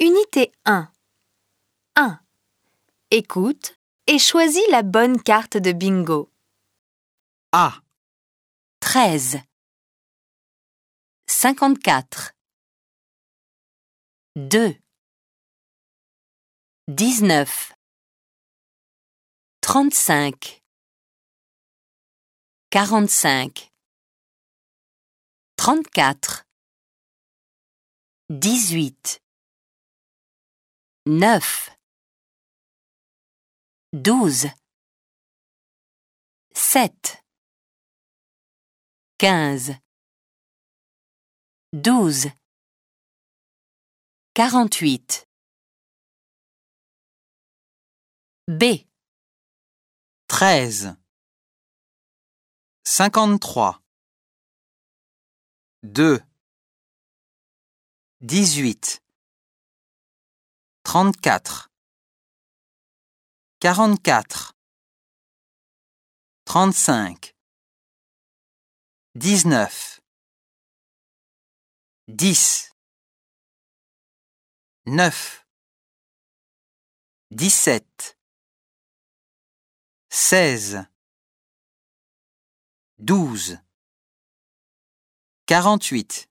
Unité 1. 1. Écoute et choisis la bonne carte de bingo. A, 13 54 2 19 35 45 34 18 9 12 7 15 12 48 B 13 53 2 18 34 44 35 19 10 9 17 16 12 48